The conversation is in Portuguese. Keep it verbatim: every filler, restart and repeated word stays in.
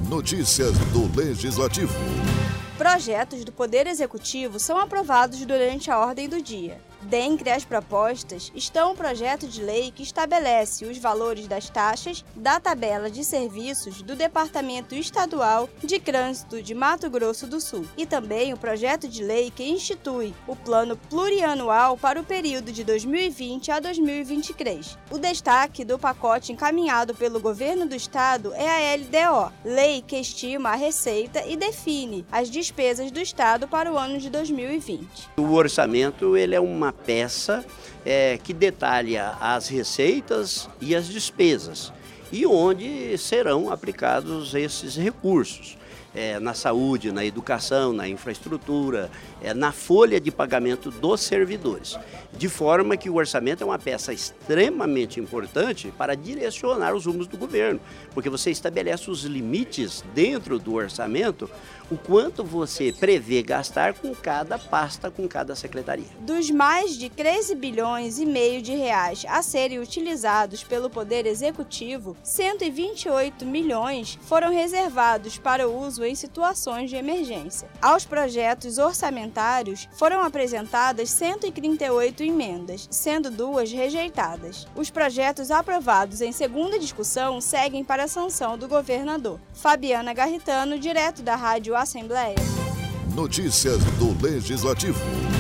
Notícias do Legislativo. Projetos do Poder Executivo são aprovados durante a ordem do dia. Dentre as propostas estão o projeto de lei que estabelece os valores das taxas da tabela de serviços do Departamento Estadual de Trânsito de Mato Grosso do Sul e também o projeto de lei que institui o Plano Plurianual para o período de dois mil e vinte a dois mil e vinte e três. O destaque do pacote encaminhado pelo Governo do Estado é a L D O, lei que estima a receita e define as despesas do Estado para o ano de dois mil e vinte. O orçamento ele é uma peça é, que detalha as receitas e as despesas e onde serão aplicados esses recursos. É, na saúde, na educação, na infraestrutura, é, na folha de pagamento dos servidores. De forma que o orçamento é uma peça extremamente importante para direcionar os rumos do governo, porque você estabelece os limites dentro do orçamento, o quanto você prevê gastar com cada pasta, com cada secretaria. Dos mais de treze bilhões e meio de reais a serem utilizados pelo Poder Executivo, cento e vinte e oito milhões foram reservados para o uso em situações de emergência. Aos projetos orçamentários foram apresentadas cento e trinta e oito emendas, sendo duas rejeitadas. Os projetos aprovados em segunda discussão seguem para a sanção do governador. Fabiana Garritano, direto da Rádio Assembleia. Notícias do Legislativo.